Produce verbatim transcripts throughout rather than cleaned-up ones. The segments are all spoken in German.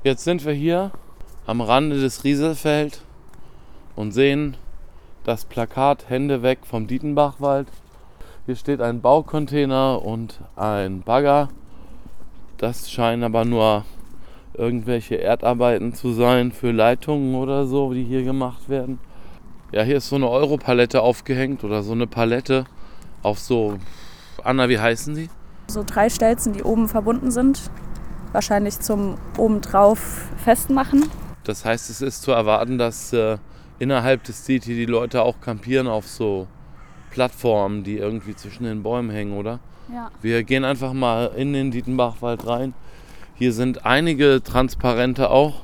Jetzt sind wir hier am Rande des Rieselfeld und sehen das Plakat Hände weg vom Dietenbachwald. Hier steht ein Baucontainer und ein Bagger. Das scheinen aber nur irgendwelche Erdarbeiten zu sein für Leitungen oder so, die hier gemacht werden. Ja, hier ist so eine Europalette aufgehängt oder so eine Palette auf so, Anna, wie heißen die? So drei Stelzen, die oben verbunden sind. Wahrscheinlich zum obendrauf festmachen. Das heißt, es ist zu erwarten, dass äh, innerhalb des D T die Leute auch campieren auf so Plattformen, die irgendwie zwischen den Bäumen hängen, oder? Ja. Wir gehen einfach mal in den Dietenbachwald rein. Hier sind einige Transparente auch.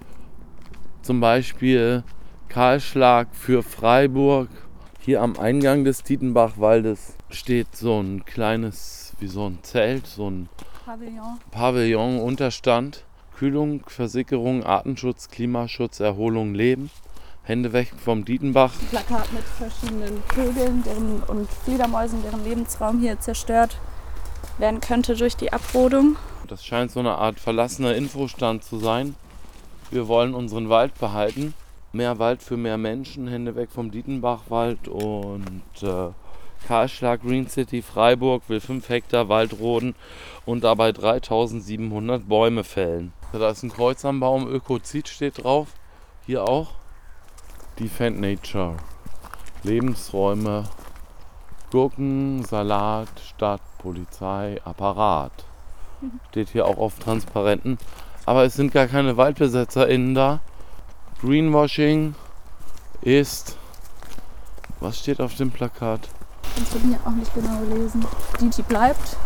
Zum Beispiel Kahlschlag für Freiburg. Hier am Eingang des Dietenbachwaldes steht so ein kleines, wie so ein Zelt, so ein Pavillon. Pavillon, Unterstand. Kühlung, Versickerung, Artenschutz, Klimaschutz, Erholung, Leben. Hände weg vom Dietenbach. Ein Plakat mit verschiedenen Vögeln deren, und Fledermäusen, deren Lebensraum hier zerstört werden könnte durch die Abrodung. Das scheint so eine Art verlassener Infostand zu sein. Wir wollen unseren Wald behalten. Mehr Wald für mehr Menschen, Hände weg vom Dietenbachwald und äh, Kahlschlag Green City Freiburg will fünf Hektar Wald roden und dabei dreitausendsiebenhundert Bäume fällen. Da ist ein Kreuz am Baum, Ökozid steht drauf. Hier auch. Defend Nature. Lebensräume, Gurken, Salat, Stadt, Polizei, Apparat. Steht hier auch auf Transparenten. Aber es sind gar keine WaldbesetzerInnen da. Greenwashing ist... Was steht auf dem Plakat? Kannst du mir auch nicht genau lesen. D T bleibt.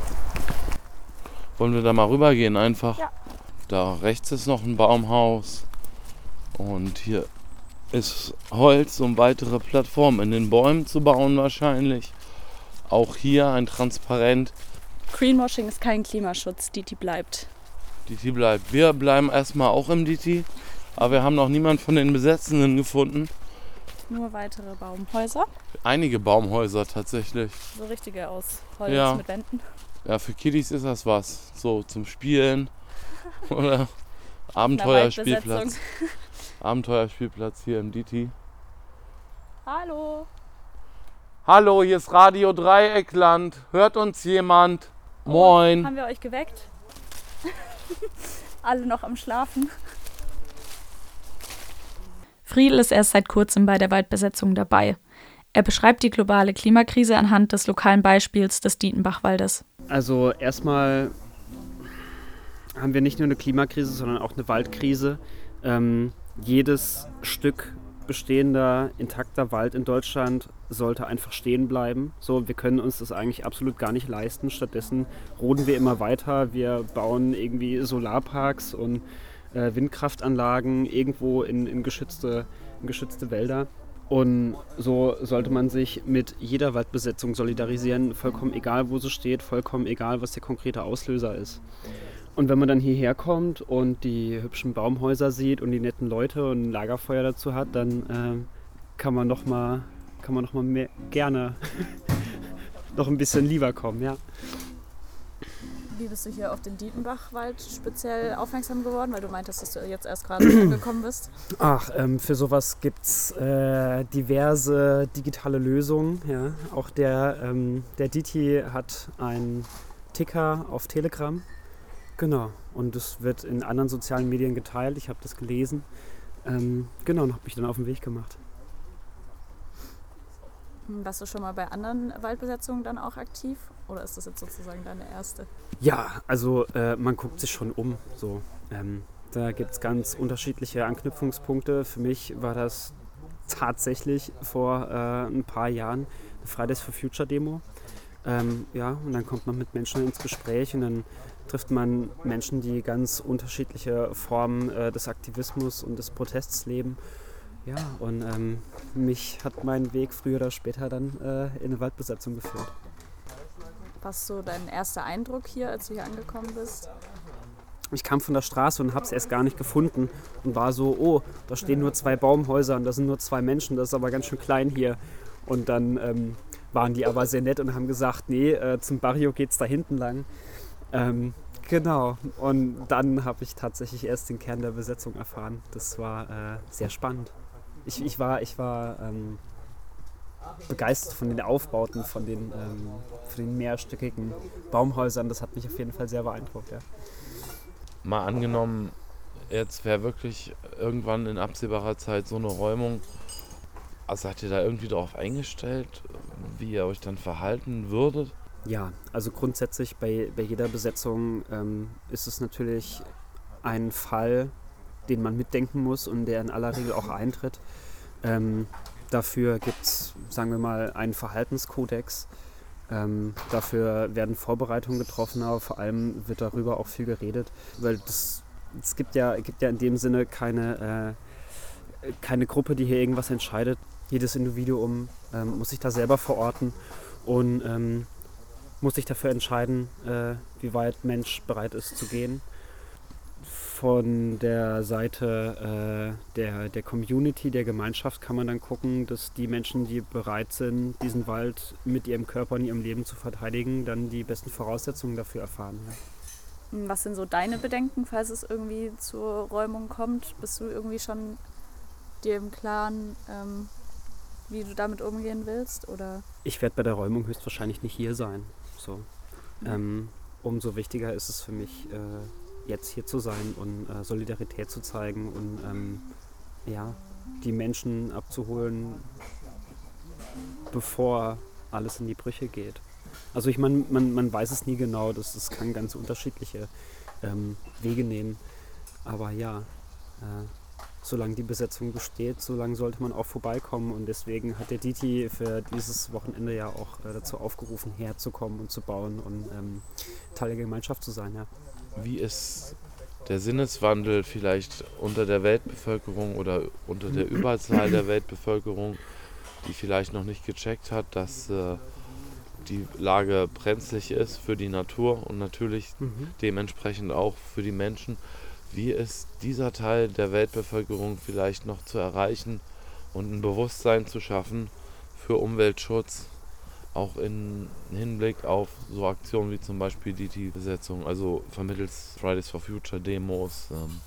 Wollen wir da mal rübergehen einfach? Ja. Da rechts ist noch ein Baumhaus. Und hier ist Holz, um weitere Plattformen in den Bäumen zu bauen wahrscheinlich. Auch hier ein Transparent. Greenwashing ist kein Klimaschutz, D T bleibt. D T bleibt. Wir bleiben erstmal auch im D T, aber wir haben noch niemanden von den Besetzenden gefunden. Nur weitere Baumhäuser. Einige Baumhäuser tatsächlich. So richtige aus Holz Ja. mit Wänden. Ja, für Kiddies ist das was. So zum Spielen oder Abenteuerspielplatz. Abenteuerspielplatz hier im D T. Hallo. Hallo, hier ist Radio Dreieckland. Hört uns jemand? Moin. Oh, haben wir euch geweckt? Alle noch am Schlafen. Friedl ist erst seit kurzem bei der Waldbesetzung dabei. Er beschreibt die globale Klimakrise anhand des lokalen Beispiels des Dietenbachwaldes. Also erstmal haben wir nicht nur eine Klimakrise, sondern auch eine Waldkrise. Ähm, jedes Stück bestehender, intakter Wald in Deutschland sollte einfach stehen bleiben. So, wir können uns das eigentlich absolut gar nicht leisten. Stattdessen roden wir immer weiter. Wir bauen irgendwie Solarparks und äh, Windkraftanlagen irgendwo in, in, geschützte, in geschützte Wälder. Und so sollte man sich mit jeder Waldbesetzung solidarisieren, vollkommen egal, wo sie steht, vollkommen egal, was der konkrete Auslöser ist. Und wenn man dann hierher kommt und die hübschen Baumhäuser sieht und die netten Leute und ein Lagerfeuer dazu hat, dann äh, kann man noch mal, kann man noch mal mehr, gerne noch ein bisschen lieber kommen, ja. Wie bist du hier auf den Dietenbachwald speziell aufmerksam geworden? Weil du meintest, dass du jetzt erst gerade angekommen bist. Ach, ähm, für sowas gibt es äh, diverse digitale Lösungen. Ja. Auch der, ähm, der D T hat einen Ticker auf Telegram. Genau, und das wird in anderen sozialen Medien geteilt. Ich habe das gelesen. Ähm, genau, und habe mich dann auf den Weg gemacht. Warst du schon mal bei anderen Waldbesetzungen dann auch aktiv? Oder ist das jetzt sozusagen deine erste? Ja, also äh, man guckt sich schon um. So. Ähm, da gibt es ganz unterschiedliche Anknüpfungspunkte. Für mich war das tatsächlich vor äh, ein paar Jahren eine Fridays for Future Demo. Ähm, ja, und dann kommt man mit Menschen ins Gespräch und dann trifft man Menschen, die ganz unterschiedliche Formen äh, des Aktivismus und des Protests leben. Ja, und ähm, mich hat mein Weg früher oder später dann äh, in eine Waldbesetzung geführt. Was so dein erster Eindruck hier, als du hier angekommen bist? Ich kam von der Straße und habe es erst gar nicht gefunden und war so, oh, da stehen nur zwei Baumhäuser und da sind nur zwei Menschen, das ist aber ganz schön klein hier. Und dann ähm, waren die aber sehr nett und haben gesagt, nee, äh, zum Barrio geht's da hinten lang. Ähm, Genau. Und dann habe ich tatsächlich erst den Kern der Besetzung erfahren. Das war äh, sehr spannend. Ich, ich war, ich war ähm, begeistert von den Aufbauten, von den, ähm, von den mehrstöckigen Baumhäusern. Das hat mich auf jeden Fall sehr beeindruckt. Ja. Mal angenommen, jetzt wäre wirklich irgendwann in absehbarer Zeit so eine Räumung. Also seid ihr da irgendwie darauf eingestellt, wie ihr euch dann verhalten würdet? Ja, also grundsätzlich bei, bei jeder Besetzung ähm, ist es natürlich ein Fall, den man mitdenken muss und der in aller Regel auch eintritt. Ähm, dafür gibt es, sagen wir mal, einen Verhaltenskodex. Ähm, dafür werden Vorbereitungen getroffen, aber vor allem wird darüber auch viel geredet, weil das, es gibt ja, gibt ja in dem Sinne keine, äh, keine Gruppe, die hier irgendwas entscheidet. Jedes Individuum ähm, muss sich da selber verorten und ähm, muss sich dafür entscheiden, äh, wie weit Mensch bereit ist zu gehen. Von der Seite äh, der, der Community, der Gemeinschaft kann man dann gucken, dass die Menschen, die bereit sind, diesen Wald mit ihrem Körper und ihrem Leben zu verteidigen, dann die besten Voraussetzungen dafür erfahren. Ja. Was sind so deine Bedenken, falls es irgendwie zur Räumung kommt? Bist du irgendwie schon dir im Klaren, ähm, wie du damit umgehen willst? Oder? Ich werde bei der Räumung höchstwahrscheinlich nicht hier sein. So. Ja. Ähm, umso wichtiger ist es für mich, äh, jetzt hier zu sein und äh, Solidarität zu zeigen und ähm, ja, die Menschen abzuholen, bevor alles in die Brüche geht. Also ich meine, man, man weiß es nie genau, das, das kann ganz unterschiedliche ähm, Wege nehmen. Aber ja, äh, solange die Besetzung besteht, solange sollte man auch vorbeikommen. Und deswegen hat der Diti für dieses Wochenende ja auch äh, dazu aufgerufen, herzukommen und zu bauen und ähm, Teil der Gemeinschaft zu sein. Ja. Wie ist der Sinneswandel vielleicht unter der Weltbevölkerung oder unter der Überzahl der Weltbevölkerung, die vielleicht noch nicht gecheckt hat, dass äh, die Lage brenzlig ist für die Natur und natürlich Mhm. dementsprechend auch für die Menschen? Wie ist dieser Teil der Weltbevölkerung vielleicht noch zu erreichen und ein Bewusstsein zu schaffen für Umweltschutz, auch in Hinblick auf so Aktionen wie zum Beispiel die T I-Besetzung, also vermittels Fridays for Future Demos? Ähm.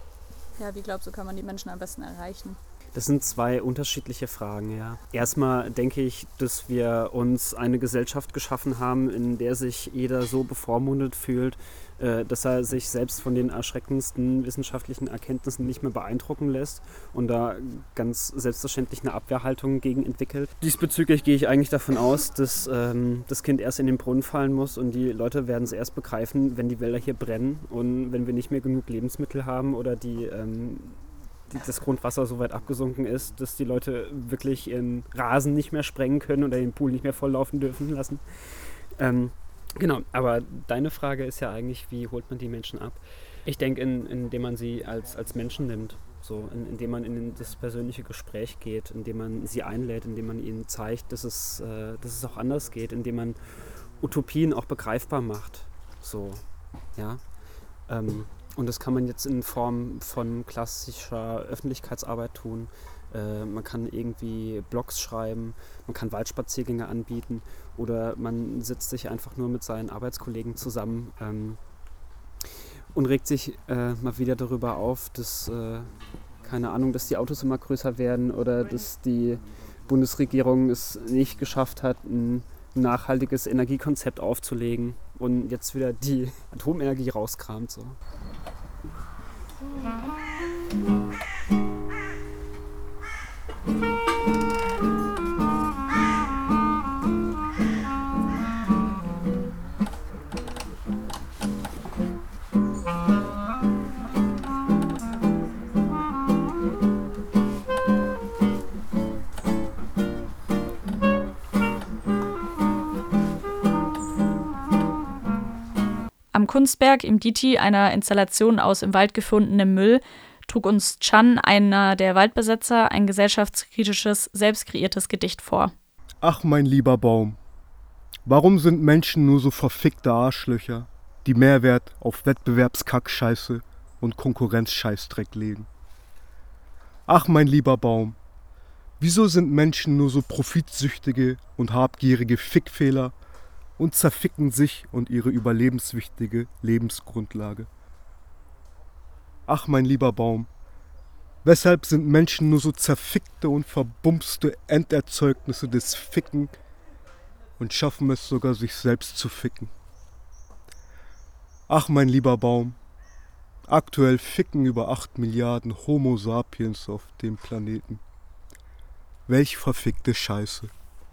Ja, wie glaubst du, kann man die Menschen am besten erreichen? Das sind zwei unterschiedliche Fragen, ja. Erstmal denke ich, dass wir uns eine Gesellschaft geschaffen haben, in der sich jeder so bevormundet fühlt, äh, dass er sich selbst von den erschreckendsten wissenschaftlichen Erkenntnissen nicht mehr beeindrucken lässt und da ganz selbstverständlich eine Abwehrhaltung gegen entwickelt. Diesbezüglich gehe ich eigentlich davon aus, dass ähm, das Kind erst in den Brunnen fallen muss und die Leute werden es erst begreifen, wenn die Wälder hier brennen und wenn wir nicht mehr genug Lebensmittel haben oder die ähm, das Grundwasser so weit abgesunken ist, dass die Leute wirklich ihren Rasen nicht mehr sprengen können oder den Pool nicht mehr volllaufen dürfen lassen. Ähm, genau, aber deine Frage ist ja eigentlich, wie holt man die Menschen ab? Ich denke, in, indem man sie als, als Menschen nimmt, so, in, indem man in das persönliche Gespräch geht, indem man sie einlädt, indem man ihnen zeigt, dass es, äh, dass es auch anders geht, indem man Utopien auch begreifbar macht. So, ja. Ähm, Und das kann man jetzt in Form von klassischer Öffentlichkeitsarbeit tun. Äh, man kann irgendwie Blogs schreiben, man kann Waldspaziergänge anbieten oder man sitzt sich einfach nur mit seinen Arbeitskollegen zusammen ähm, und regt sich äh, mal wieder darüber auf, dass, äh, keine Ahnung, dass die Autos immer größer werden oder dass die Bundesregierung es nicht geschafft hat, ein nachhaltiges Energiekonzept aufzulegen und jetzt wieder die Atomenergie rauskramt. So. Am Kunstberg im Diti, einer Installation aus im Wald gefundenem Müll, trug uns Chan, einer der Waldbesetzer, ein gesellschaftskritisches, selbst kreiertes Gedicht vor. Ach, mein lieber Baum, warum sind Menschen nur so verfickte Arschlöcher, die Mehrwert auf Wettbewerbskackscheiße und Konkurrenzscheißdreck legen? Ach, mein lieber Baum, wieso sind Menschen nur so profitsüchtige und habgierige Fickfehler, und zerficken sich und ihre überlebenswichtige Lebensgrundlage. Ach, mein lieber Baum, weshalb sind Menschen nur so zerfickte und verbumste Enderzeugnisse des Ficken und schaffen es sogar, sich selbst zu ficken? Ach, mein lieber Baum, aktuell ficken über acht Milliarden Homo sapiens auf dem Planeten. Welch verfickte Scheiße.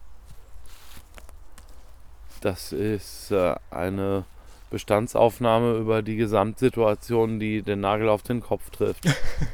Das ist äh, eine Bestandsaufnahme über die Gesamtsituation, die den Nagel auf den Kopf trifft.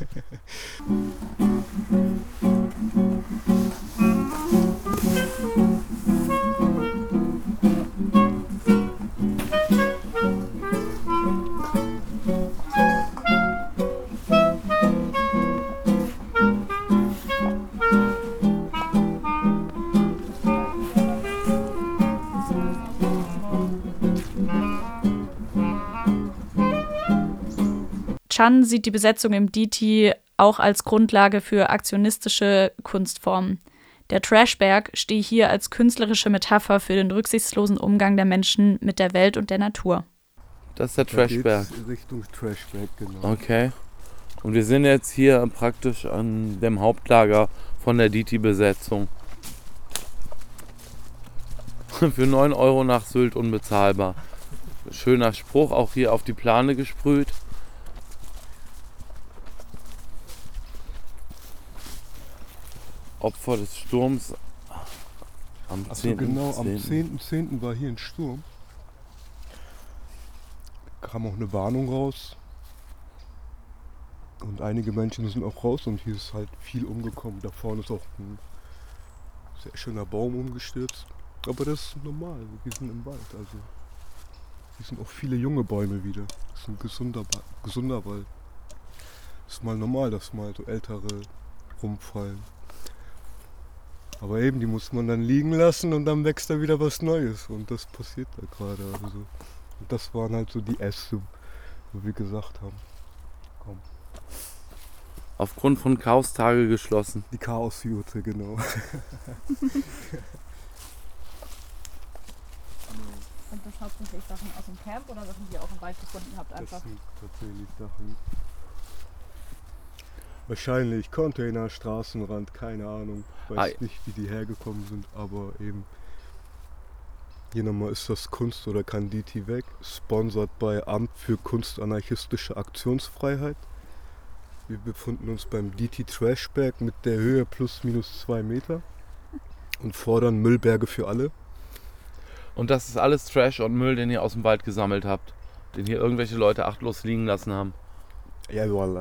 Chan sieht die Besetzung im D T auch als Grundlage für aktionistische Kunstformen. Der Trashberg stehe hier als künstlerische Metapher für den rücksichtslosen Umgang der Menschen mit der Welt und der Natur. Das ist der Trashberg. Richtung Trashberg, genau. Okay. Und wir sind jetzt hier praktisch an dem Hauptlager von der D T-Besetzung. Für neun Euro nach Sylt unbezahlbar. Schöner Spruch, auch hier auf die Plane gesprüht. Opfer des Sturms am Achso, zehnten genau, am zehnten zehnten war hier ein Sturm. Kam auch eine Warnung raus. Und einige Menschen sind auch raus und hier ist halt viel umgekommen. Da vorne ist auch ein sehr schöner Baum umgestürzt. Aber das ist normal, wir sind im Wald. Also hier sind auch viele junge Bäume wieder. Das ist ein gesunder, ba- gesunder Wald. Ist mal normal, dass mal so ältere rumfallen. Aber eben, die muss man dann liegen lassen und dann wächst da wieder was Neues. Und das passiert da gerade. Also. Und das waren halt so die Äste, wo wir gesagt haben, komm. Aufgrund von Chaostage geschlossen. Die Chaosjurte, genau. Sind das hauptsächlich Sachen aus dem Camp oder Sachen, die ihr auch im Wald gefunden habt? Das Einfach? sind tatsächlich Sachen. Wahrscheinlich Container, Straßenrand, keine Ahnung. Weiß Ei. nicht, wie die hergekommen sind, aber eben. Hier nochmal ist das Kunst oder kann D T weg. Sponsert bei Amt für Kunstanarchistische Aktionsfreiheit. Wir befinden uns beim D T Trashberg mit der Höhe plus minus zwei Meter und fordern Müllberge für alle. Und das ist alles Trash und Müll, den ihr aus dem Wald gesammelt habt. Den hier irgendwelche Leute achtlos liegen lassen haben. Ja, voilà.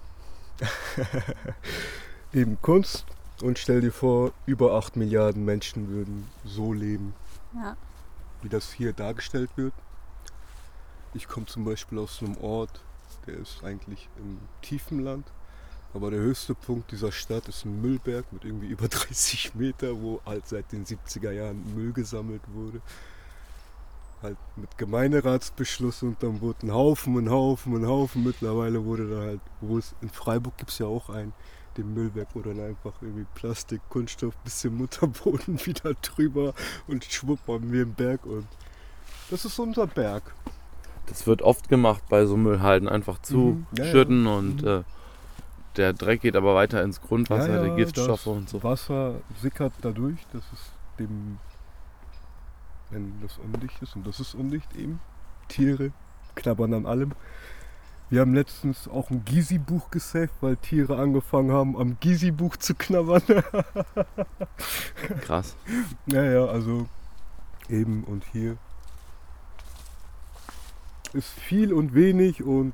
Eben Kunst und stell dir vor, über acht Milliarden Menschen würden so leben, Ja. wie das hier dargestellt wird. Ich komme zum Beispiel aus einem Ort, der ist eigentlich im tiefen Land, aber der höchste Punkt dieser Stadt ist ein Müllberg mit irgendwie über dreißig Meter, wo halt seit den siebziger Jahren Müll gesammelt wurde. Halt mit Gemeinderatsbeschluss und dann wurde ein Haufen, ein Haufen, ein Haufen. Mittlerweile wurde dann halt, wo es in Freiburg gibt es ja auch einen, den Müllberg, wo dann einfach irgendwie Plastik, Kunststoff, bisschen Mutterboden wieder drüber und schwupp haben wir einen Berg und das ist unser Berg. Das wird oft gemacht bei so Müllhalden, einfach Mhm, ja, zuschütten ja. und Mhm. äh, der Dreck geht aber weiter ins Grundwasser, Ja, ja, die Giftstoffe das und so. Wasser sickert dadurch, das ist dem, wenn das undicht ist und das ist undicht eben. Tiere knabbern an allem. Wir haben letztens auch ein Gysi-Buch gesaved, weil Tiere angefangen haben am Gysi-Buch zu knabbern. Krass. Naja, also eben und hier ist viel und wenig und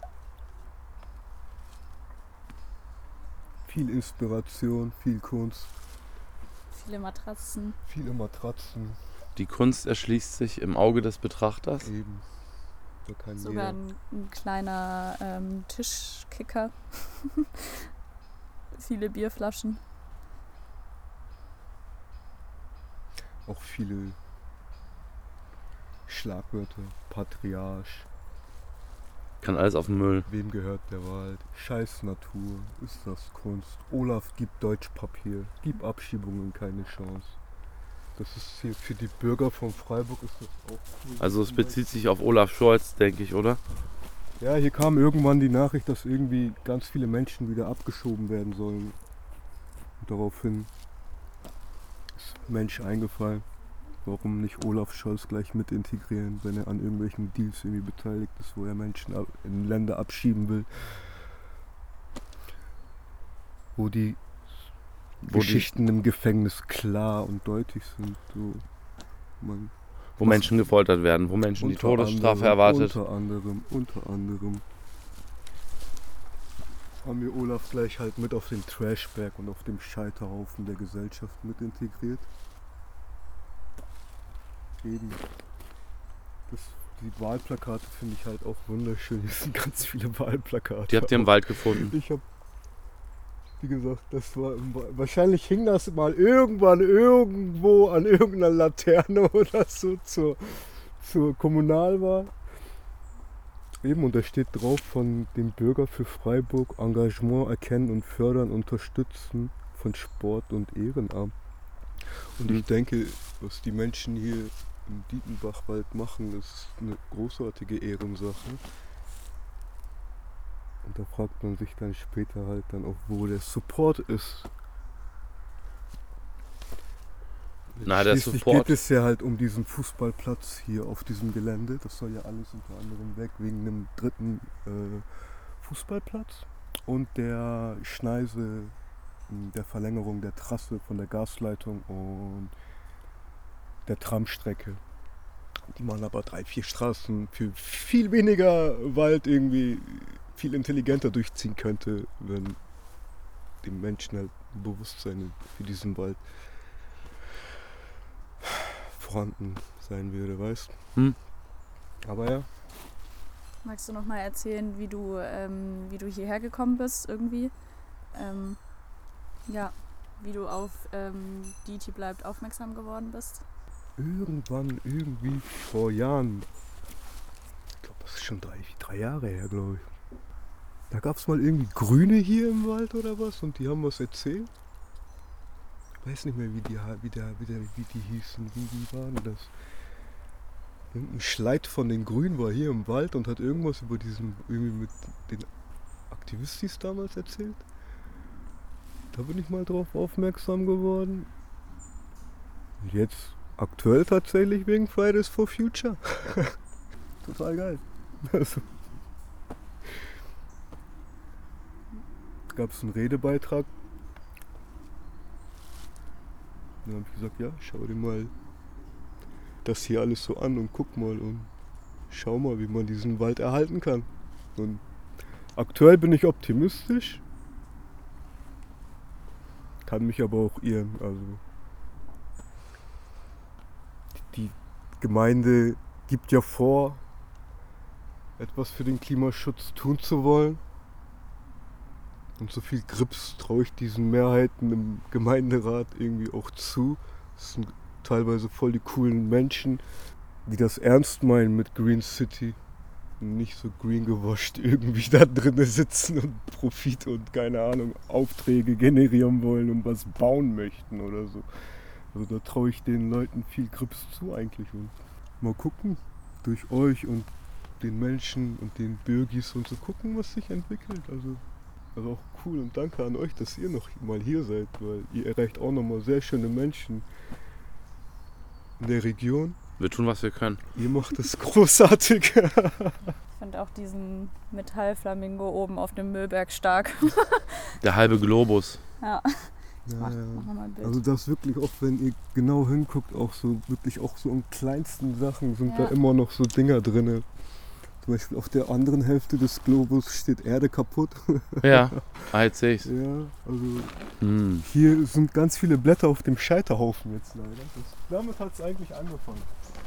viel Inspiration, viel Kunst, Viele Matratzen. viele Matratzen, Die Kunst erschließt sich im Auge des Betrachters. eben. Da kann Sogar jeder. ein, ein kleiner ähm, Tischkicker. Viele Bierflaschen. Auch viele Schlagwörter, Patriarch, Kann alles auf den Müll. wem gehört der Wald, Scheiß Natur, ist das Kunst, Olaf gibt Deutschpapier, gib Abschiebungen keine Chance. Das ist hier für die Bürger von Freiburg ist das auch cool. Also es bezieht sich auf Olaf Scholz, denke ich, oder? Ja, hier kam irgendwann die Nachricht, dass irgendwie ganz viele Menschen wieder abgeschoben werden sollen. Und daraufhin ist Mensch eingefallen, warum nicht Olaf Scholz gleich mit integrieren, wenn er an irgendwelchen Deals irgendwie beteiligt ist, wo er Menschen in Länder abschieben will. Wo die wo Geschichten die, im Gefängnis klar und deutlich sind. So, man wo Menschen gefoltert werden, wo Menschen die Todesstrafe anderem, erwartet. Unter anderem, unter anderem haben wir Olaf gleich halt mit auf den Trashberg und auf dem Scheiterhaufen der Gesellschaft mit integriert. Eben. Das, die Wahlplakate finde ich halt auch wunderschön. Hier sind ganz viele Wahlplakate. Die habt ihr im Wald gefunden? Ich habe Wie gesagt, das war wahrscheinlich hing das mal irgendwann irgendwo an irgendeiner Laterne oder so zur, zur Kommunalwahl. Eben, und da steht drauf von dem Bürger für Freiburg: Engagement erkennen und fördern, unterstützen von Sport und Ehrenamt. Und ich denke, was die Menschen hier im Dietenbachwald machen, ist eine großartige Ehrensache. Und da fragt man sich dann später halt dann auch, wo der Support ist. Na, der Schließlich Support. geht es ja halt um diesen Fußballplatz hier auf diesem Gelände. Das soll ja alles unter anderem weg wegen einem dritten äh, Fußballplatz und der Schneise, der Verlängerung der Trasse von der Gasleitung und der Tramstrecke. Die man aber drei, vier Straßen für viel weniger Wald irgendwie viel intelligenter durchziehen könnte, wenn dem Menschen halt ein Bewusstsein für diesen Wald vorhanden sein würde, weißt du? Hm. Aber ja. Magst du noch mal erzählen, wie du, ähm, wie du hierher gekommen bist irgendwie? Ähm, ja, wie du auf ähm, D T bleibt aufmerksam geworden bist? Irgendwann, irgendwie vor Jahren, ich glaube, das ist schon drei, drei Jahre her, glaube ich. Da gab es mal irgendwie Grüne hier im Wald oder was und die haben was erzählt. Ich weiß nicht mehr, wie die, wie der, wie der, wie die hießen, wie, wie waren das? Irgendein Schleit von den Grünen war hier im Wald und hat irgendwas über diesen, irgendwie mit den Aktivistis damals erzählt. Da bin ich mal drauf aufmerksam geworden. Und jetzt aktuell tatsächlich wegen Fridays for Future. Total geil. Also, gab es einen Redebeitrag. Dann habe ich gesagt, ja, schau dir mal das hier alles so an und guck mal und schau mal, wie man diesen Wald erhalten kann. Und aktuell bin ich optimistisch, kann mich aber auch irren. Also die Gemeinde gibt ja vor, etwas für den Klimaschutz tun zu wollen. Und so viel Grips traue ich diesen Mehrheiten im Gemeinderat irgendwie auch zu. Das sind teilweise voll die coolen Menschen, die das ernst meinen mit Green City. Und nicht so green gewascht irgendwie da drinnen sitzen und Profit und keine Ahnung, Aufträge generieren wollen und was bauen möchten oder so. Also da traue ich den Leuten viel Grips zu eigentlich. Und mal gucken, durch euch und den Menschen und den Bürgis und so gucken, was sich entwickelt. Also Also auch cool und danke an euch, dass ihr noch mal hier seid, weil ihr erreicht auch nochmal sehr schöne Menschen in der Region. Wir tun, was wir können. Ihr macht es großartig. Ich fand auch diesen Metallflamingo oben auf dem Müllberg stark. Der halbe Globus. Ja. Ja, Mach, ja. mach noch mal ein Bild. Also das wirklich auch, wenn ihr genau hinguckt, auch so wirklich auch so in kleinsten Sachen sind Ja. da immer noch so Dinger drin. Zum Beispiel auf der anderen Hälfte des Globus steht Erde kaputt. Ja, ah, jetzt sehe ich's. Ja, also Hm. hier sind ganz viele Blätter auf dem Scheiterhaufen jetzt leider. Das, damit hat es eigentlich angefangen.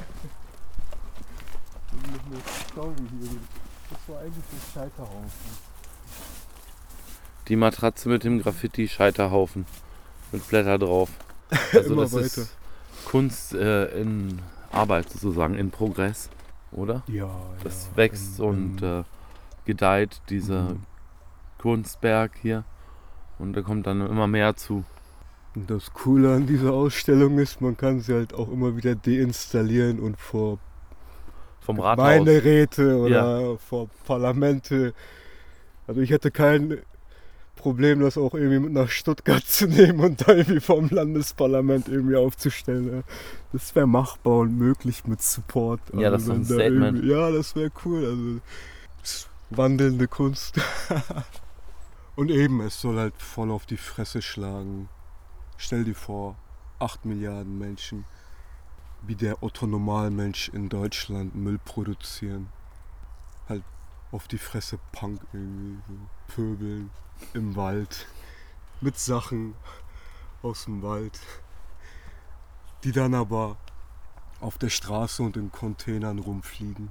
Und noch eine Story hier. Das war eigentlich ein Scheiterhaufen. Die Matratze mit dem Graffiti-Scheiterhaufen. Mit Blätter drauf. Also Immer das weiter. ist Kunst äh, in Arbeit sozusagen, in Progress, oder? Ja, Das ja, wächst in- und in- äh, gedeiht, dieser Mhm. Kunstberg hier. Und da kommt dann immer mehr zu. Und das Coole an dieser Ausstellung ist, man kann sie halt auch immer wieder deinstallieren und vor Vom Rathaus. meine Räte oder Ja. vor Parlamente. Also ich hätte kein Problem, das auch irgendwie mit nach Stuttgart zu nehmen und da irgendwie vom Landesparlament irgendwie aufzustellen. Das wäre machbar und möglich mit Support. Ja, das ist Also doch ein wenn da Statement. irgendwie- Ja, das wäre cool. Also das ist wandelnde Kunst. Und eben, es soll halt voll auf die Fresse schlagen. Stell dir vor, acht Milliarden Menschen, wie der Otto-Normalmensch in Deutschland Müll produzieren. Halt auf die Fresse Punk irgendwie, so pöbeln im Wald, mit Sachen aus dem Wald, die dann aber auf der Straße und in Containern rumfliegen.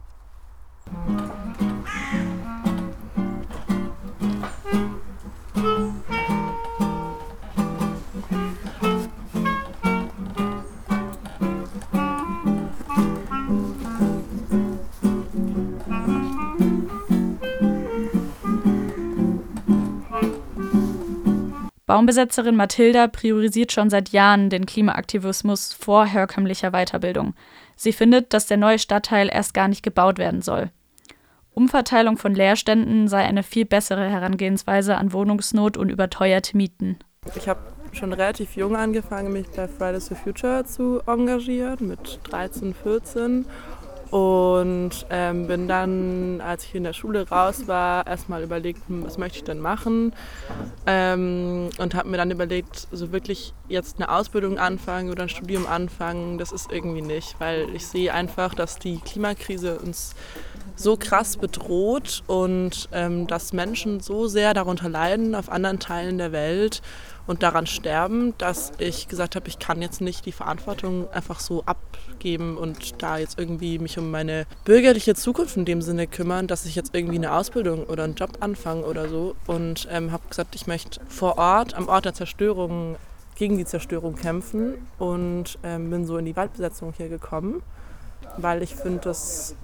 Baumbesetzerin Mathilda priorisiert schon seit Jahren den Klimaaktivismus vor herkömmlicher Weiterbildung. Sie findet, dass der neue Stadtteil erst gar nicht gebaut werden soll. Umverteilung von Leerständen sei eine viel bessere Herangehensweise an Wohnungsnot und überteuerte Mieten. Ich habe schon relativ jung angefangen, mich bei Fridays for Future zu engagieren, mit dreizehn, vierzehn. Und ähm, bin dann, als ich in der Schule raus war, erstmal überlegt, was möchte ich denn machen? Ähm, und habe mir dann überlegt, so wirklich jetzt eine Ausbildung anfangen oder ein Studium anfangen, das ist irgendwie nicht. Weil ich sehe einfach, dass die Klimakrise uns so krass bedroht und ähm, dass Menschen so sehr darunter leiden auf anderen Teilen der Welt und daran sterben, dass ich gesagt habe, ich kann jetzt nicht die Verantwortung einfach so abgeben und da jetzt irgendwie mich um meine bürgerliche Zukunft in dem Sinne kümmern, dass ich jetzt irgendwie eine Ausbildung oder einen Job anfange oder so. Und ähm, habe gesagt, ich möchte vor Ort, am Ort der Zerstörung, gegen die Zerstörung kämpfen und ähm, bin so in die Waldbesetzung hier gekommen, weil ich finde, das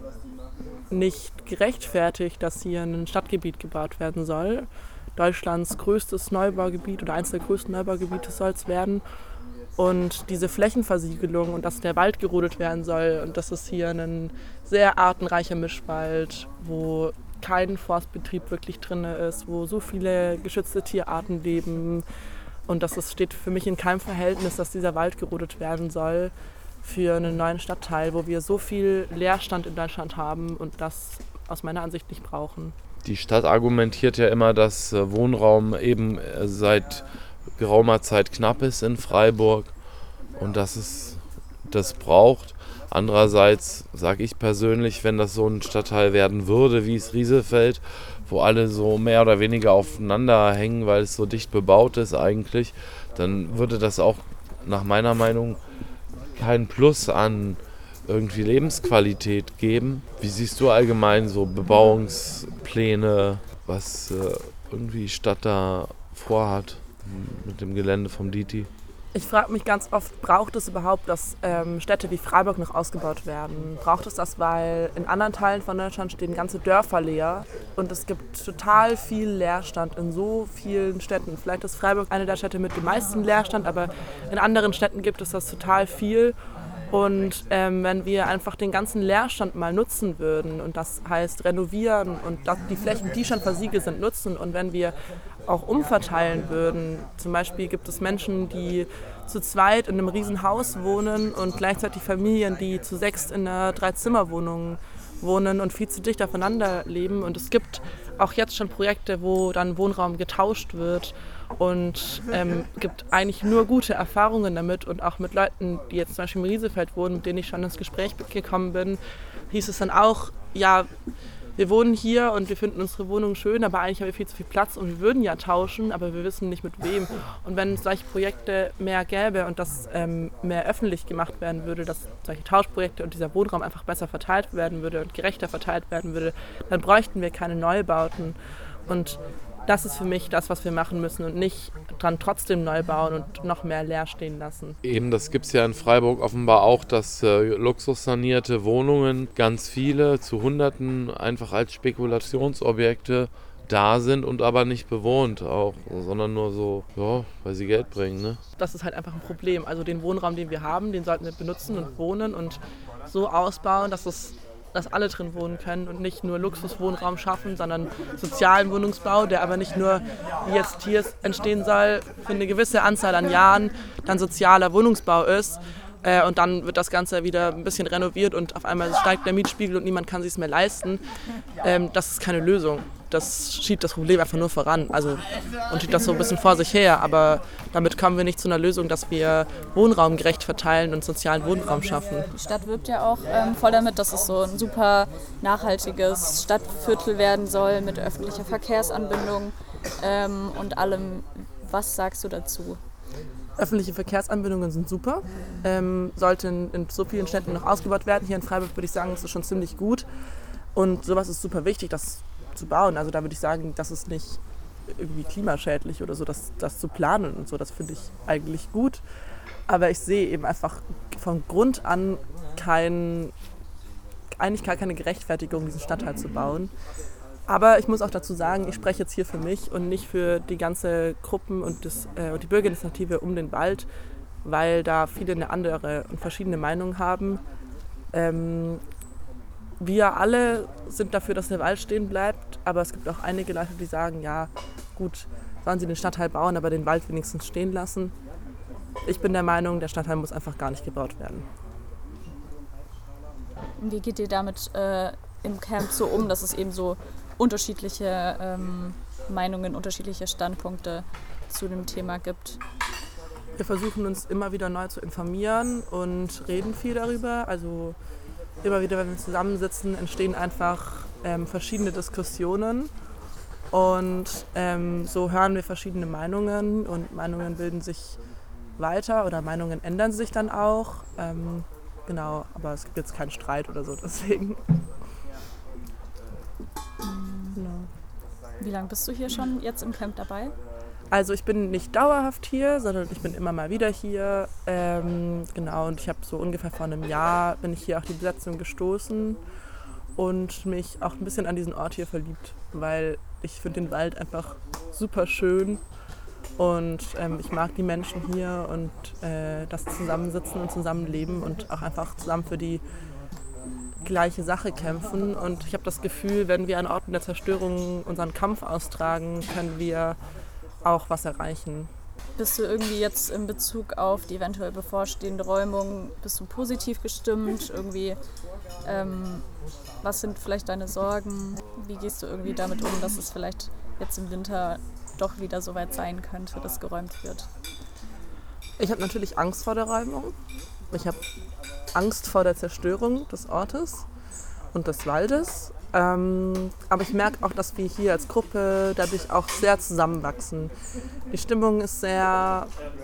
nicht gerechtfertigt, dass hier ein Stadtgebiet gebaut werden soll. Deutschlands größtes Neubaugebiet oder eines der größten Neubaugebiete soll es werden. Und diese Flächenversiegelung und dass der Wald gerodet werden soll und das ist hier ein sehr artenreicher Mischwald, wo kein Forstbetrieb wirklich drin ist, wo so viele geschützte Tierarten leben. Und das ist, steht für mich in keinem Verhältnis, dass dieser Wald gerodet werden soll für einen neuen Stadtteil, wo wir so viel Leerstand in Deutschland haben und das aus meiner Ansicht nicht brauchen. Die Stadt argumentiert ja immer, dass äh, Wohnraum eben äh, seit geraumer Zeit knapp ist in Freiburg und dass es das braucht. Andererseits sage ich persönlich, wenn das so ein Stadtteil werden würde, wie es Rieselfeld, wo alle so mehr oder weniger aufeinander hängen, weil es so dicht bebaut ist eigentlich, dann würde das auch nach meiner Meinung keinen Plus an irgendwie Lebensqualität geben. Wie siehst du allgemein so Bebauungspläne, was äh, irgendwie die Stadt da vorhat mit dem Gelände vom D I T I? Ich frage mich ganz oft, braucht es überhaupt, dass ähm, Städte wie Freiburg noch ausgebaut werden? Braucht es das, weil in anderen Teilen von Deutschland stehen ganze Dörfer leer und es gibt total viel Leerstand in so vielen Städten. Vielleicht ist Freiburg eine der Städte mit dem meisten Leerstand, aber in anderen Städten gibt es das total viel. Und ähm, wenn wir einfach den ganzen Leerstand mal nutzen würden und das heißt renovieren und das, die Flächen, die schon versiegelt sind, nutzen und wenn wir auch umverteilen würden, zum Beispiel gibt es Menschen, die zu zweit in einem riesen Haus wohnen und gleichzeitig Familien, die zu sechs in einer Dreizimmerwohnung wohnen und viel zu dicht aufeinander leben und es gibt auch jetzt schon Projekte, wo dann Wohnraum getauscht wird. Und ähm, gibt eigentlich nur gute Erfahrungen damit und auch mit Leuten, die jetzt zum Beispiel im Rieselfeld wohnen, mit denen ich schon ins Gespräch gekommen bin, hieß es dann auch, ja, wir wohnen hier und wir finden unsere Wohnung schön, aber eigentlich haben wir viel zu viel Platz und wir würden ja tauschen, aber wir wissen nicht mit wem. Und wenn es solche Projekte mehr gäbe und das ähm, mehr öffentlich gemacht werden würde, dass solche Tauschprojekte und dieser Wohnraum einfach besser verteilt werden würde und gerechter verteilt werden würde, dann bräuchten wir keine Neubauten. Und das ist für mich das, was wir machen müssen und nicht dann trotzdem neu bauen und noch mehr leer stehen lassen. Eben, das gibt es ja in Freiburg offenbar auch, dass äh, luxussanierte Wohnungen, ganz viele, zu Hunderten, einfach als Spekulationsobjekte da sind und aber nicht bewohnt auch, sondern nur so, ja, weil sie Geld bringen, ne? Das ist halt einfach ein Problem. Also den Wohnraum, den wir haben, den sollten wir benutzen und wohnen und so ausbauen, dass es dass alle drin wohnen können und nicht nur Luxuswohnraum schaffen, sondern sozialen Wohnungsbau, der aber nicht nur, wie jetzt hier entstehen soll, für eine gewisse Anzahl an Jahren dann sozialer Wohnungsbau ist. Äh, und dann wird das Ganze wieder ein bisschen renoviert und auf einmal steigt der Mietspiegel und niemand kann es sich mehr leisten. Ähm, das ist keine Lösung. Das schiebt das Problem einfach nur voran. Also, und schiebt das so ein bisschen vor sich her. Aber damit kommen wir nicht zu einer Lösung, dass wir Wohnraum gerecht verteilen und sozialen Wohnraum schaffen. Die Stadt wirbt ja auch ähm, voll damit, dass es so ein super nachhaltiges Stadtviertel werden soll mit öffentlicher Verkehrsanbindung ähm, und allem. Was sagst du dazu? Öffentliche Verkehrsanbindungen sind super, ähm, sollten in so vielen Städten noch ausgebaut werden. Hier in Freiburg würde ich sagen, das ist schon ziemlich gut. Und sowas ist super wichtig, das zu bauen. Also da würde ich sagen, das ist nicht irgendwie klimaschädlich oder so, das, das zu planen und so. Das finde ich eigentlich gut. Aber ich sehe eben einfach von Grund an kein, eigentlich gar keine Gerechtfertigung, diesen Stadtteil zu bauen. Aber ich muss auch dazu sagen, ich spreche jetzt hier für mich und nicht für die ganze Gruppen und, das, äh, und die Bürgerinitiative um den Wald, weil da viele eine andere und verschiedene Meinungen haben. Ähm, wir alle sind dafür, dass der Wald stehen bleibt, aber es gibt auch einige Leute, die sagen, ja gut, sollen sie den Stadtteil bauen, aber den Wald wenigstens stehen lassen. Ich bin der Meinung, der Stadtteil muss einfach gar nicht gebaut werden. Wie geht ihr damit äh, im Camp so um, dass es eben so unterschiedliche ähm, Meinungen, unterschiedliche Standpunkte zu dem Thema gibt? Wir versuchen uns immer wieder neu zu informieren und reden viel darüber. Also immer wieder, wenn wir zusammensitzen, entstehen einfach ähm, verschiedene Diskussionen und ähm, so hören wir verschiedene Meinungen und Meinungen bilden sich weiter oder Meinungen ändern sich dann auch. Ähm, genau, aber es gibt jetzt keinen Streit oder so, deswegen. Genau. Wie lange bist du hier schon jetzt im Camp dabei? Also ich bin nicht dauerhaft hier, sondern ich bin immer mal wieder hier. Ähm, genau, und ich habe so ungefähr vor einem Jahr bin ich hier auf die Besetzung gestoßen und mich auch ein bisschen an diesen Ort hier verliebt, weil ich finde den Wald einfach super schön und ähm, ich mag die Menschen hier und äh, das Zusammensitzen und Zusammenleben und auch einfach zusammen für die gleiche Sache kämpfen. Und ich habe das Gefühl, wenn wir an Orten der Zerstörung unseren Kampf austragen, können wir auch was erreichen. Bist du irgendwie jetzt in Bezug auf die eventuell bevorstehende Räumung, bist du positiv gestimmt? Irgendwie, ähm, was sind vielleicht deine Sorgen? Wie gehst du irgendwie damit um, dass es vielleicht jetzt im Winter doch wieder so weit sein könnte, dass geräumt wird? Ich habe natürlich Angst vor der Räumung. Ich habe Angst vor der Zerstörung des Ortes und des Waldes. Ähm, aber ich merke auch, dass wir hier als Gruppe dadurch auch sehr zusammenwachsen. Die Stimmung ist sehr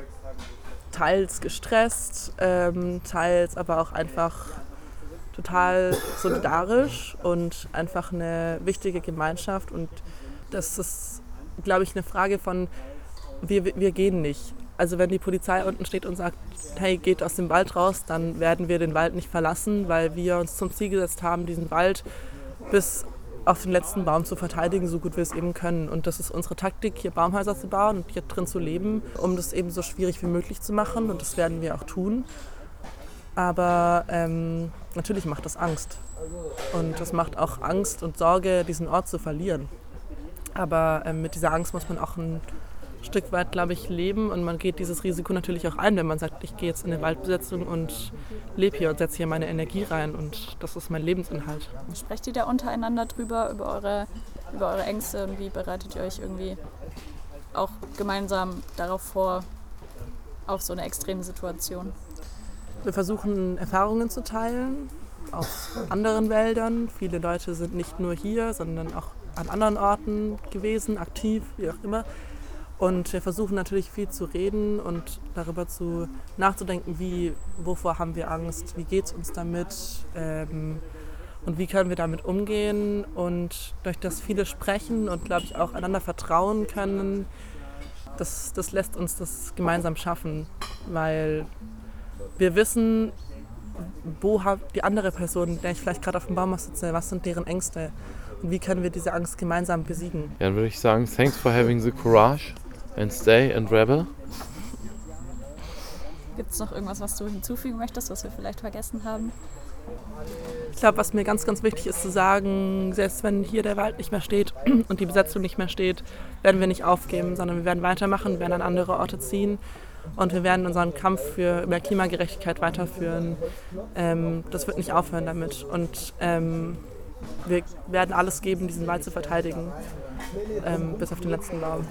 teils gestresst, ähm, teils aber auch einfach total solidarisch und einfach eine wichtige Gemeinschaft. Und das ist, glaube ich, eine Frage von, wir, wir gehen nicht. Also wenn die Polizei unten steht und sagt, hey, geht aus dem Wald raus, dann werden wir den Wald nicht verlassen, weil wir uns zum Ziel gesetzt haben, diesen Wald bis auf den letzten Baum zu verteidigen, so gut wir es eben können. Und das ist unsere Taktik, hier Baumhäuser zu bauen und hier drin zu leben, um das eben so schwierig wie möglich zu machen. Und das werden wir auch tun. Aber ähm, natürlich macht das Angst. Und das macht auch Angst und Sorge, diesen Ort zu verlieren. Aber ähm, mit dieser Angst muss man auch ein Stück weit, glaube ich, leben und man geht dieses Risiko natürlich auch ein, wenn man sagt, ich gehe jetzt in eine Waldbesetzung und lebe hier und setze hier meine Energie rein und das ist mein Lebensinhalt. Sprecht ihr da untereinander drüber, über eure, über eure Ängste und wie bereitet ihr euch irgendwie auch gemeinsam darauf vor, auf so eine extreme Situation? Wir versuchen, Erfahrungen zu teilen aus anderen Wäldern. Viele Leute sind nicht nur hier, sondern auch an anderen Orten gewesen, aktiv, wie auch immer. Und wir versuchen natürlich viel zu reden und darüber zu nachzudenken, wie, wovor haben wir Angst, wie geht es uns damit ähm, und wie können wir damit umgehen. Und durch das viele sprechen und, glaube ich, auch einander vertrauen können, das, das lässt uns das gemeinsam schaffen, weil wir wissen, wo hat die andere Person, der ich vielleicht gerade auf dem Baum sitze, was sind deren Ängste. Und und wie können wir diese Angst gemeinsam besiegen. Ja, dann würde ich sagen, thanks for having the courage and stay and rebel. Gibt es noch irgendwas, was du hinzufügen möchtest, was wir vielleicht vergessen haben? Ich glaube, was mir ganz, ganz wichtig ist zu sagen, selbst wenn hier der Wald nicht mehr steht und die Besetzung nicht mehr steht, werden wir nicht aufgeben, sondern wir werden weitermachen, wir werden an andere Orte ziehen und wir werden unseren Kampf für mehr Klimagerechtigkeit weiterführen. Ähm, das wird nicht aufhören damit und ähm, wir werden alles geben, diesen Wald zu verteidigen, ähm, bis auf den letzten Baum.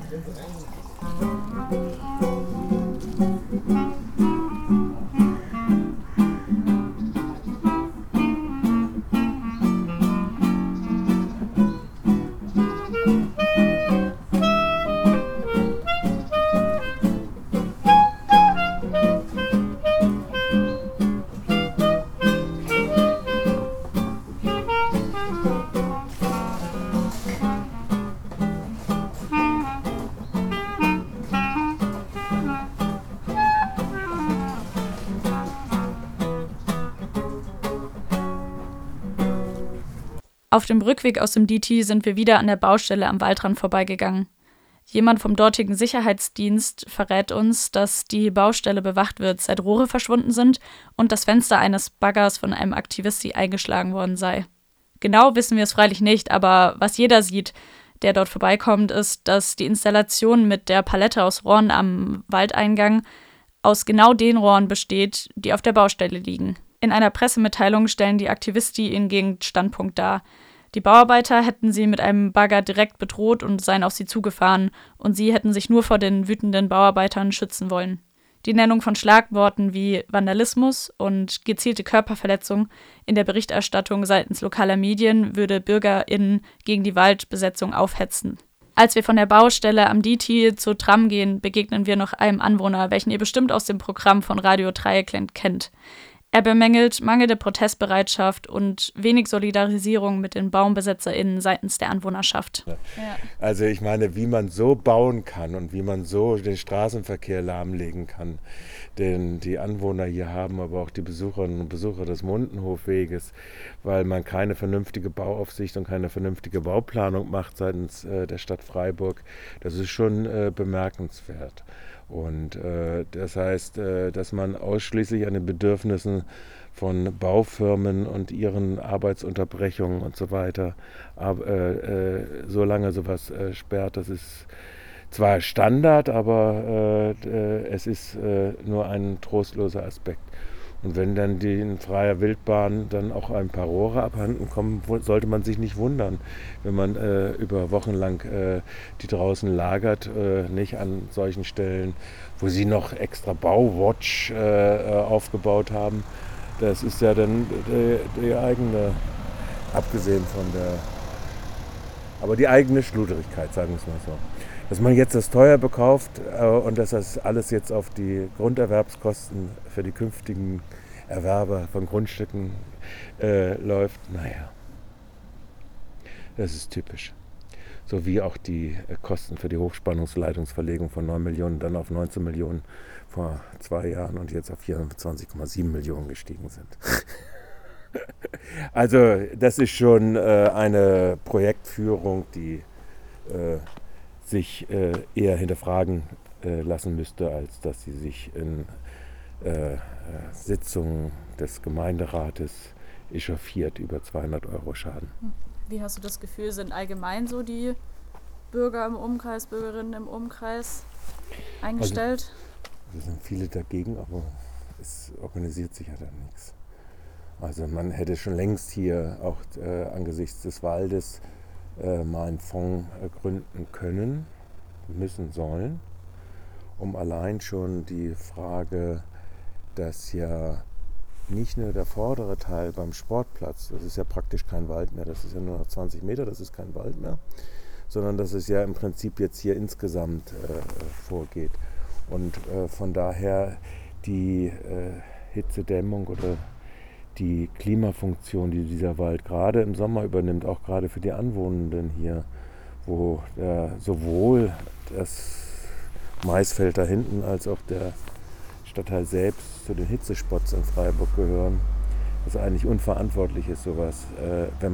Auf dem Rückweg aus dem D T sind wir wieder an der Baustelle am Waldrand vorbeigegangen. Jemand vom dortigen Sicherheitsdienst verrät uns, dass die Baustelle bewacht wird, seit Rohre verschwunden sind und das Fenster eines Baggers von einem Aktivisti eingeschlagen worden sei. Genau wissen wir es freilich nicht, aber was jeder sieht, der dort vorbeikommt, ist, dass die Installation mit der Palette aus Rohren am Waldeingang aus genau den Rohren besteht, die auf der Baustelle liegen. In einer Pressemitteilung stellen die Aktivisti ihren Gegenstandpunkt dar. Die Bauarbeiter hätten sie mit einem Bagger direkt bedroht und seien auf sie zugefahren und sie hätten sich nur vor den wütenden Bauarbeitern schützen wollen. Die Nennung von Schlagworten wie Vandalismus und gezielte Körperverletzung in der Berichterstattung seitens lokaler Medien würde BürgerInnen gegen die Waldbesetzung aufhetzen. Als wir von der Baustelle am D T zur Tram gehen, begegnen wir noch einem Anwohner, welchen ihr bestimmt aus dem Programm von Radio Dreieckland kennt. Er bemängelt mangelnde Protestbereitschaft und wenig Solidarisierung mit den BaumbesetzerInnen seitens der Anwohnerschaft. Ja. Also ich meine, wie man so bauen kann und wie man so den Straßenverkehr lahmlegen kann, den die Anwohner hier haben, aber auch die Besucherinnen und Besucher des Mundenhofweges, weil man keine vernünftige Bauaufsicht und keine vernünftige Bauplanung macht seitens äh, der Stadt Freiburg, das ist schon äh, bemerkenswert. Und äh, das heißt, äh, dass man ausschließlich an den Bedürfnissen von Baufirmen und ihren Arbeitsunterbrechungen und so weiter ab, äh, äh, so lange sowas äh, sperrt, das ist zwar Standard, aber äh, äh, es ist äh, nur ein trostloser Aspekt. Und wenn dann die in freier Wildbahn dann auch ein paar Rohre abhanden kommen, sollte man sich nicht wundern, wenn man äh, über Wochen lang äh, die draußen lagert, äh, nicht an solchen Stellen, wo sie noch extra Bauwatch äh, aufgebaut haben. Das ist ja dann die, die eigene, abgesehen von der, aber die eigene Schludrigkeit, sagen wir es mal so. Dass man jetzt das teuer bekauft äh, und dass das alles jetzt auf die Grunderwerbskosten für die künftigen Erwerber von Grundstücken äh, läuft, naja, das ist typisch. So wie auch die äh, Kosten für die Hochspannungsleitungsverlegung von neun Millionen dann auf neunzehn Millionen vor zwei Jahren und jetzt auf vierundzwanzig Komma sieben Millionen gestiegen sind. Also das ist schon äh, eine Projektführung, die äh, sich äh, eher hinterfragen äh, lassen müsste, als dass sie sich in äh, Sitzungen des Gemeinderates echauffiert über zweihundert Euro Schaden. Wie hast du das Gefühl, sind allgemein so die Bürger im Umkreis, Bürgerinnen im Umkreis eingestellt? Also, es sind viele dagegen, aber es organisiert sich ja dann nichts. Also man hätte schon längst hier auch äh, angesichts des Waldes äh, mal einen Fonds äh, gründen können, müssen, sollen, um allein schon die Frage, dass ja nicht nur der vordere Teil beim Sportplatz, das ist ja praktisch kein Wald mehr, das ist ja nur noch zwanzig Meter, das ist kein Wald mehr, sondern dass es ja im Prinzip jetzt hier insgesamt äh, vorgeht. Und äh, von daher die äh, Hitzedämmung oder die Klimafunktion, die dieser Wald gerade im Sommer übernimmt, auch gerade für die Anwohnenden hier, wo äh, sowohl das Maisfeld da hinten als auch der Stadtteil selbst zu den Hitzespots in Freiburg gehören, dass eigentlich unverantwortlich ist sowas, äh, wenn man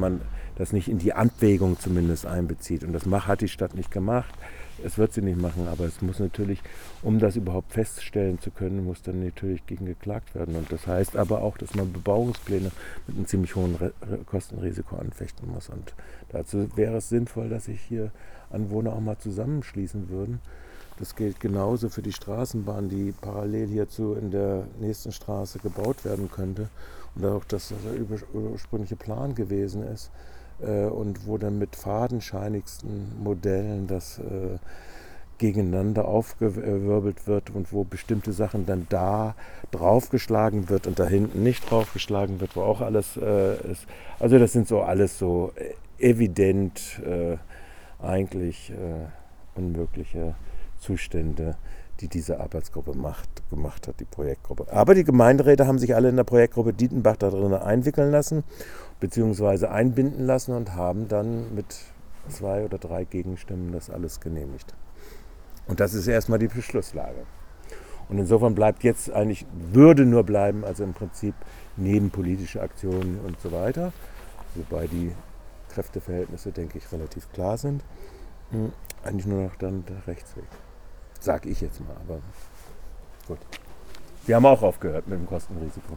das nicht in die Abwägung zumindest einbezieht. Und das hat die Stadt nicht gemacht. Es wird sie nicht machen, aber es muss natürlich, um das überhaupt feststellen zu können, muss dann natürlich gegen geklagt werden. Und das heißt aber auch, dass man Bebauungspläne mit einem ziemlich hohen Re- Kostenrisiko anfechten muss. Und dazu wäre es sinnvoll, dass sich hier Anwohner auch mal zusammenschließen würden. Das gilt genauso für die Straßenbahn, die parallel hierzu in der nächsten Straße gebaut werden könnte. Und auch, dass das der ursprüngliche Plan gewesen ist. Und wo dann mit fadenscheinigsten Modellen das äh, gegeneinander aufgewirbelt wird und wo bestimmte Sachen dann da draufgeschlagen wird und da hinten nicht draufgeschlagen wird, wo auch alles äh, ist. Also das sind so alles so evident äh, eigentlich äh, unmögliche Zustände, die diese Arbeitsgruppe macht, gemacht hat, die Projektgruppe. Aber die Gemeinderäte haben sich alle in der Projektgruppe Dietenbach da drin einwickeln lassen, beziehungsweise einbinden lassen und haben dann mit zwei oder drei Gegenstimmen das alles genehmigt. Und das ist erstmal die Beschlusslage. Und insofern bleibt jetzt eigentlich, würde nur bleiben, also im Prinzip neben politische Aktionen und so weiter, wobei die Kräfteverhältnisse, denke ich, relativ klar sind, eigentlich nur noch dann der Rechtsweg. Sag ich jetzt mal, aber gut. Wir haben auch aufgehört mit dem Kostenrisiko.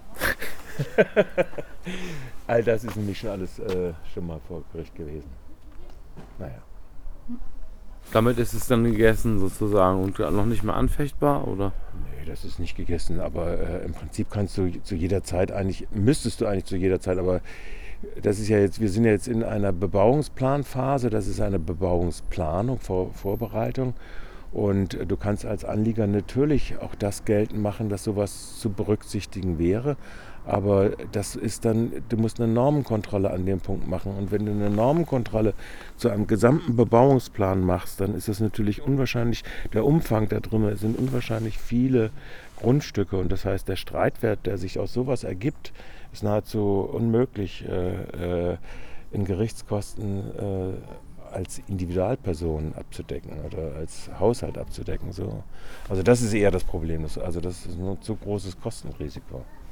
All das ist nämlich schon alles äh, schon mal vor Gericht gewesen. Naja. Damit ist es dann gegessen sozusagen und noch nicht mehr anfechtbar, oder? Nee, das ist nicht gegessen, aber äh, im Prinzip kannst du zu jeder Zeit eigentlich, müsstest du eigentlich zu jeder Zeit, aber das ist ja jetzt, wir sind ja jetzt in einer Bebauungsplanphase, das ist eine Bebauungsplanung, Vor Vorbereitung. Und du kannst als Anlieger natürlich auch das geltend machen, dass sowas zu berücksichtigen wäre. Aber das ist dann, du musst eine Normenkontrolle an dem Punkt machen. Und wenn du eine Normenkontrolle zu einem gesamten Bebauungsplan machst, dann ist es natürlich unwahrscheinlich, der Umfang da drin sind unwahrscheinlich viele Grundstücke. Und das heißt, der Streitwert, der sich aus sowas ergibt, ist nahezu unmöglich äh, äh, in Gerichtskosten äh, als Individualperson abzudecken oder als Haushalt abzudecken. So. Also das ist eher das Problem. Das, also das ist ein zu großes Kostenrisiko.